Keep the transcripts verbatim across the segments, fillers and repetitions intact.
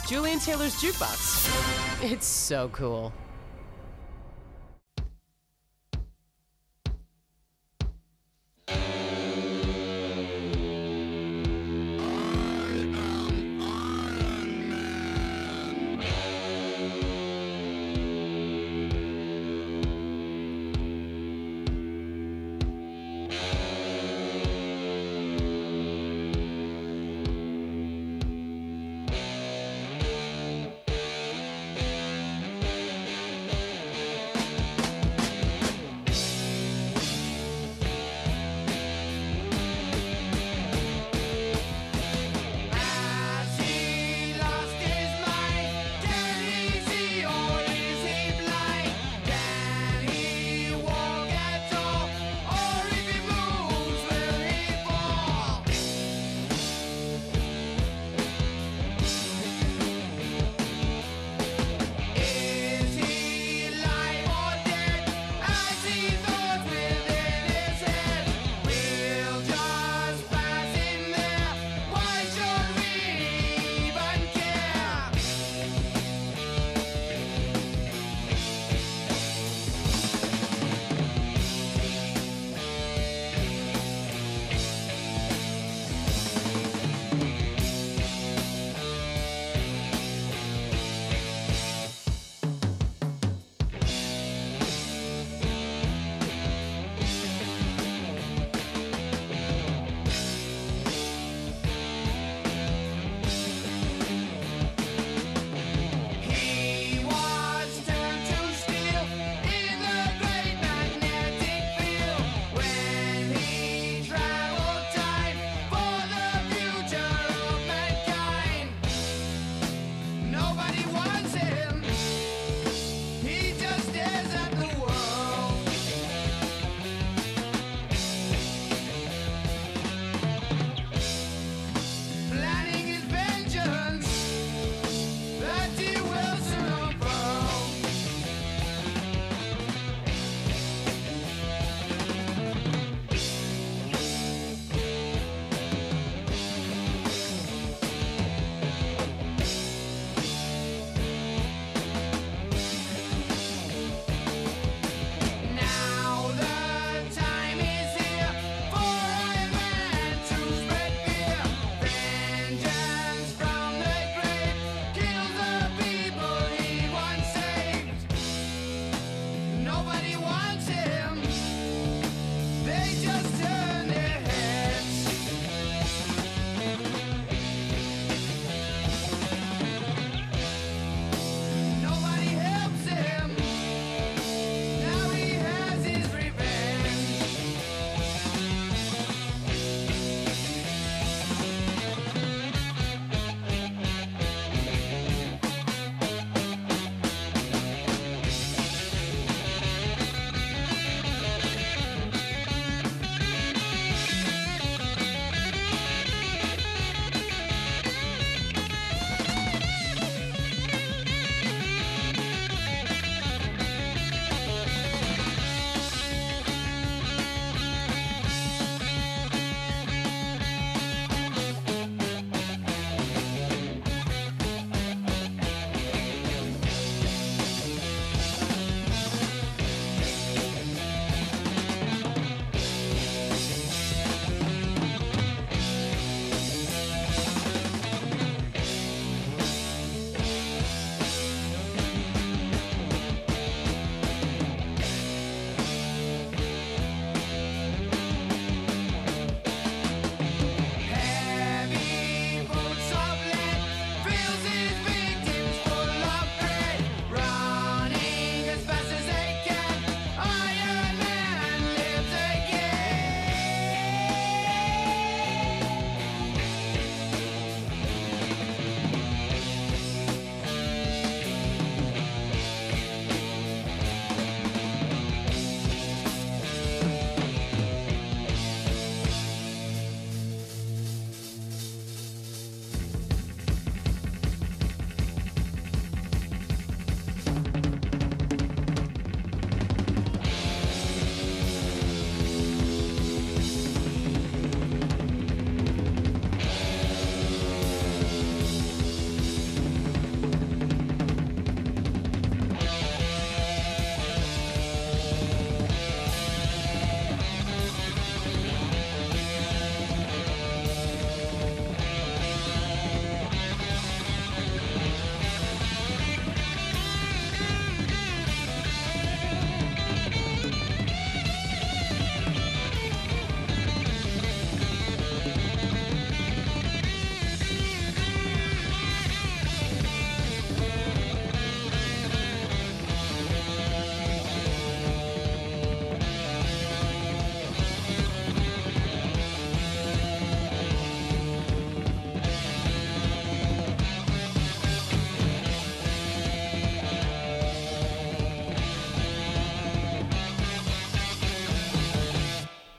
Julian Taylor's Jukebox. It's so cool.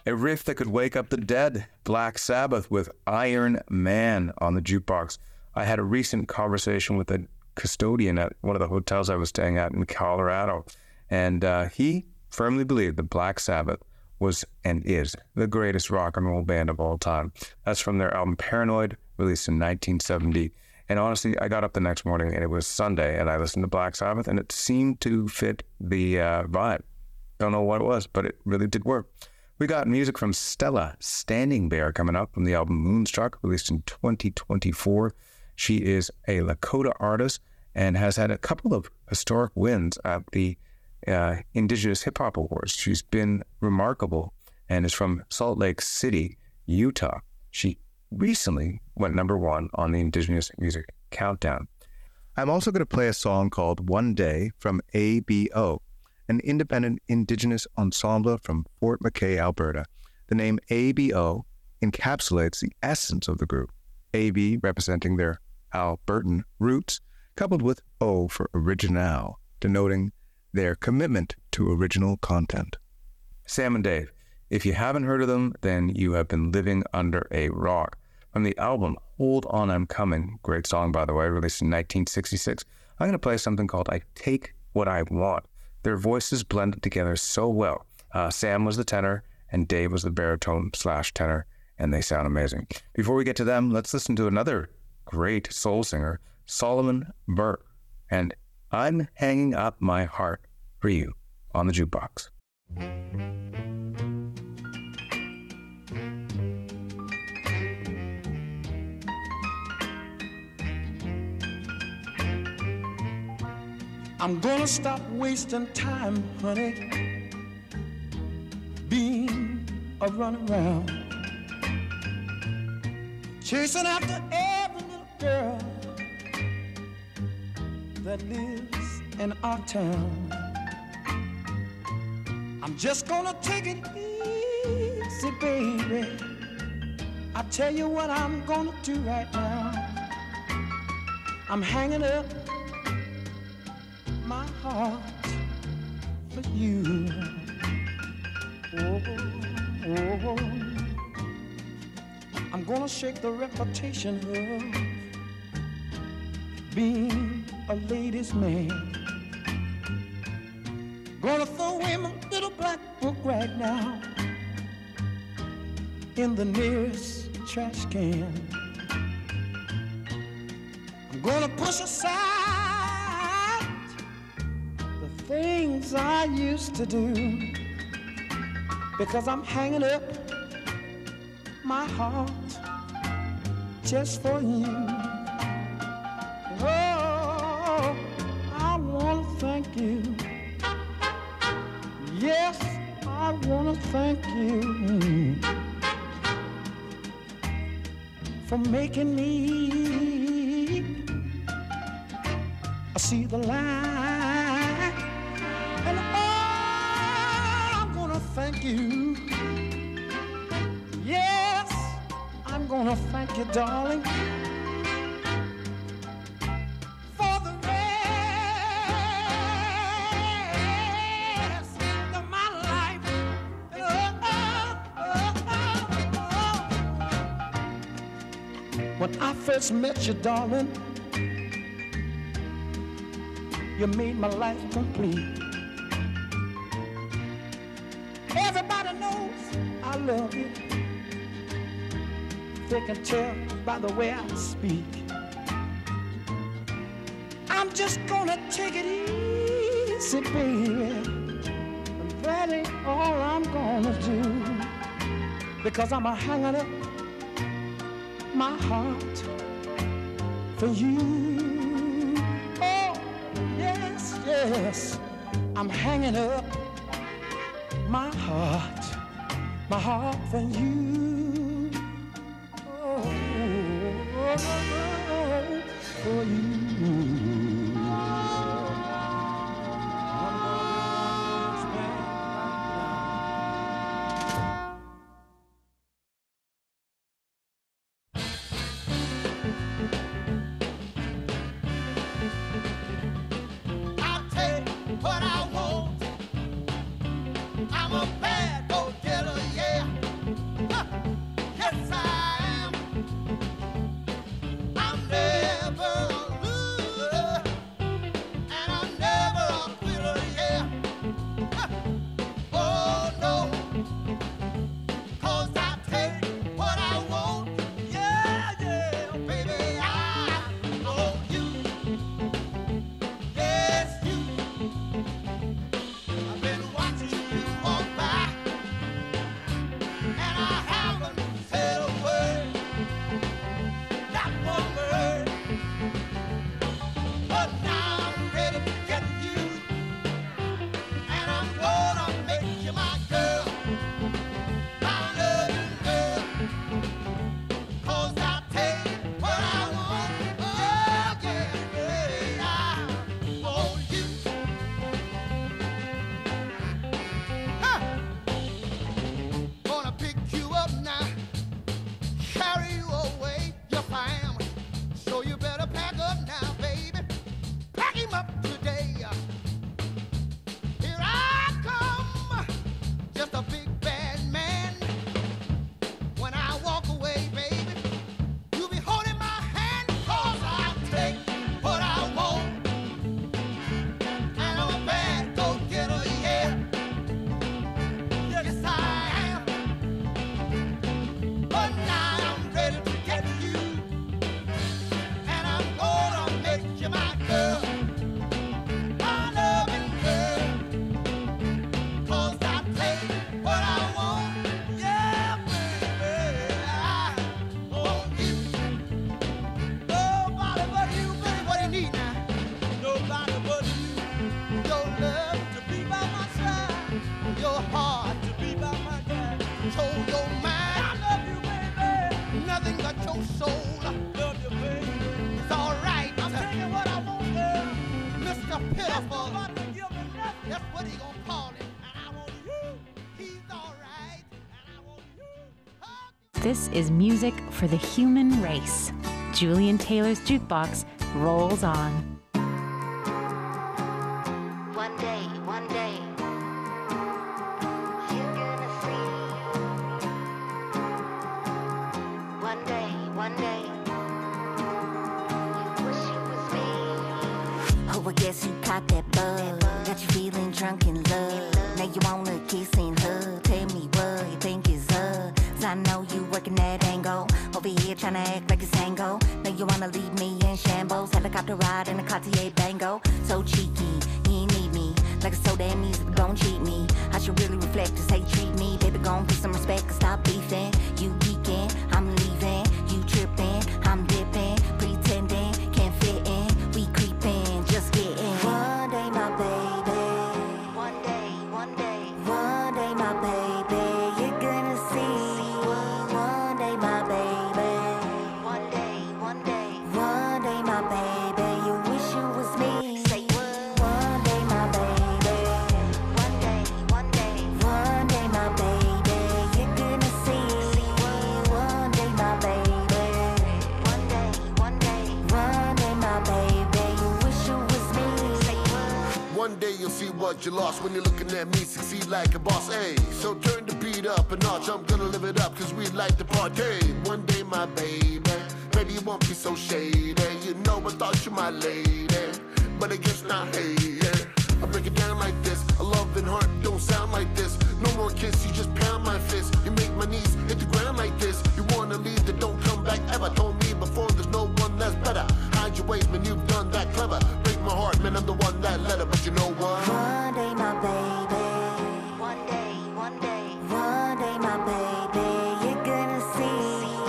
A riff that could wake up the dead. Black Sabbath with Iron Man on the jukebox. I had a recent conversation with a custodian at one of the hotels I was staying at in Colorado, and uh, he firmly believed that Black Sabbath was and is the greatest rock and roll band of all time. That's from their album Paranoid, released in nineteen seventy. And honestly, I got up the next morning and it was Sunday, and I listened to Black Sabbath, and it seemed to fit the uh, vibe. Don't know what it was, but it really did work. We got music from Stella Standing Bear coming up from the album Moonstruck, released in twenty twenty-four. She is a Lakota artist and has had a couple of historic wins at the uh, Indigenous Hip Hop Awards. She's been remarkable and is from Salt Lake City, Utah. She recently went number one on the Indigenous Music Countdown. I'm also going to play a song called One Day from A B O, an independent Indigenous ensemble from Fort McKay, Alberta. The name A B O encapsulates the essence of the group, A B representing their Albertan roots, coupled with O for original, denoting their commitment to original content. Sam and Dave, if you haven't heard of them, then you have been living under a rock. From the album Hold On I'm Coming, great song by the way, released in nineteen sixty-six, I'm going to play something called I Take What I Want. Their voices blended together so well. Uh, Sam was the tenor and Dave was the baritone slash tenor, and they sound amazing. Before we get to them, let's listen to another great soul singer, Solomon Burke, and I'm Hanging Up My Heart for You on the jukebox. I'm gonna stop wasting time, honey, being a runaround, chasing after every little girl that lives in our town. I'm just gonna take it easy, baby. I tell you what I'm gonna do right now. I'm hanging up my heart for you. Oh, oh, oh. I'm gonna shake the reputation of being a ladies' man. Gonna throw away my little black book right now in the nearest trash can. I'm gonna push aside the things I used to do, because I'm hanging up my heart just for you. Oh, I wanna thank you. Yes, I wanna thank you for making me see the light. And oh, I'm gonna thank you. Yes, I'm gonna thank you, darling, for the rest of my life. Oh, oh, oh, oh. When I first met you, darling, you made my life complete. Everybody knows I love you. They can tell by the way I speak. I'm just gonna take it easy, baby. And that ain't all I'm gonna do, because I'm a hanging up my heart for you. Oh, yes, yes, I'm hanging up my heart, my heart for you. Oh, oh, oh, for you. I'll take what I want. I'm a bad go-getter, yeah. shuffle. That's what he gonna call it. And I want you, he's alright. And I want you. This is music for the human race. Julian Taylor's Jukebox rolls on. One day, one day, you're gonna see. One day, one day, you wish it was me. Oh, I guess you caught that bug. Got you feeling drunk in love. Now you wanna kiss and hug. Tell me what you think is up. 'Cause I know you working that angle. Over here trying to act like it's tango. Now you wanna leave me in shambles. Helicopter ride in a Cartier Bango. So cheeky, you ain't need me. Like a so damn easy, but don't cheat me. I should really reflect just how you treat me. Baby, gon' put some respect and stop beefing. You geeking, I'm leaving. You tripping, I'm dipping. Pretending, can't fit in. We creeping, just getting. One day, my baby. One day, one day. One day, my baby. You're gonna see. One day, my baby. One day, one day. One day, my baby. You wish you was me. Say what? One day, my baby. One day, one day. One day, my baby. You're gonna see. One day, my baby. One day, one day. One day, my baby. You wish you was me. Say what? One day you'll see what you lost when you're looking at me succeed like a boss. Hey, so turn the beat up a notch. I'm gonna live it up cause we like to party. One day, my baby, maybe you won't be so shady. You know I thought you my lady, but I guess not. Hey, yeah. I break it down like this. A loving heart don't sound like this. No more kiss, you just pound my fist. You make my knees hit the ground like this. You wanna leave, then don't come back ever. Told me before there's no one that's better. Hide your ways, man, you've done that clever. Break my heart, man, I'm the one that let her. But you know what? One day, my baby. One day, one day. One day, my baby. You're gonna see.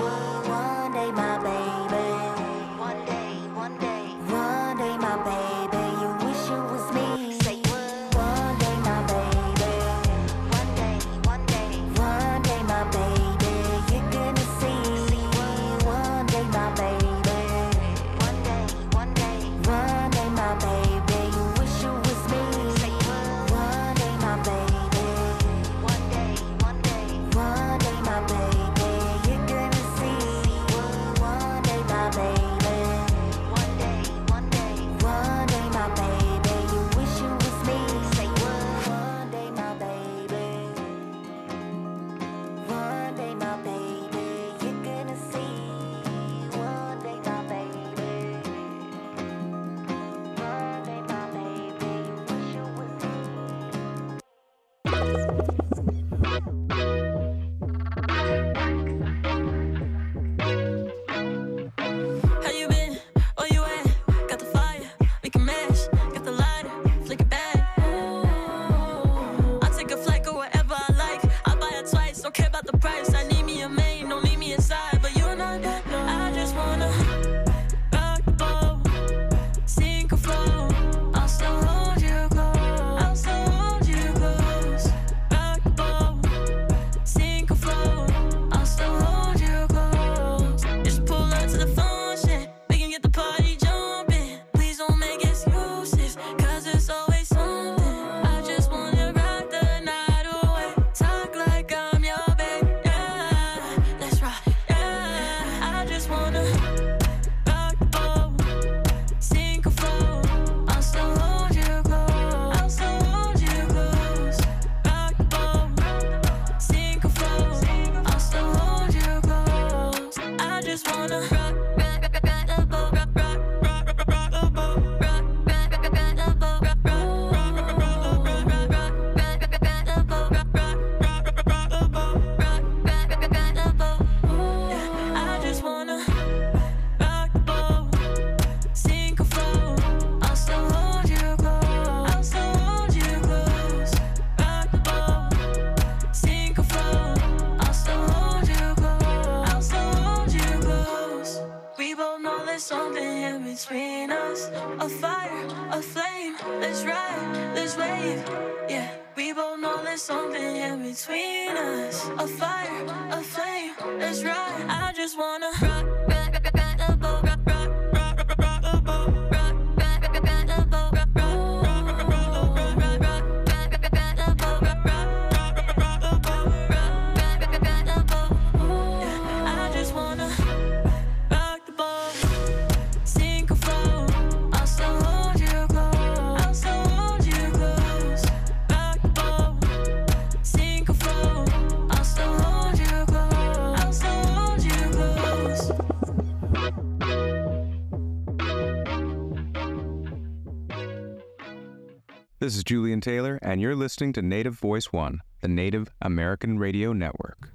One day, my baby. One day, one day. One day, my baby. You wish you was me. Say what? One day, my baby. One day, one day. One day, my baby. You're gonna see. One day, my baby. One day, one day. One day, my baby. You wish you was me. Say what? One day, my baby. One day, one day. One day, my baby. You're gonna see. One day, my baby. One day, one day. One day, my baby. You wish you was me. Say what? One day, my baby. One day, my baby. You're gonna see. One day, my baby. One day, my baby. You wish you was me. How you been? Where you at? Got the fire, we can match. Got the lighter, flick it back. I'll take a flight, go wherever I like. I'll buy it twice, don't care about the price. I need me a main, don't leave me inside. But you're not that, I just wanna rock the boat, sink or flow. I'll still hold you close. I'll still hold you close. Rock the boat, sink or flow. I'll still hold you close. Just pull up to the function, we can get the party jumping. Please don't make excuses, cause it's always something. I just wanna rock the night away. Talk like I'm your babe, yeah. Let's rock, yeah. I just wanna rock the boat, sink or flow. I'll still hold you close. I'll still hold you close. Rock the boat, sink or flow. I'll still hold you close. I just wanna rock, rock, rock, rock the boat, rock, rock, rock, rock, rock the boat, rock, rock, rock, rock the boat, rock, rock, rock, rock, rock, rock, rock, rock, rock the boat, rock, rock, rock, rock, rock the boat, rock, rock, rock, rock the boat. Yeah, I just wanna rock the boat, sink or flow. I'll still hold you close. I'll still hold you close. Rock the boat, sink or flow. I'll still hold you close. I'll still hold you close. We both know there's something in between us. A fire, a flame. Let's ride, let's wave. Yeah, we both know there's something in between us. A fire, a flame. Let's ride. I just wanna rock, rock, rock, rock the boat, rock, rock, rock, rock, rock the boat, rock, rock, rock, rock the boat, rock, rock, rock, This is Julian Taylor, and you're listening to Native Voice One, the Native American Radio Network.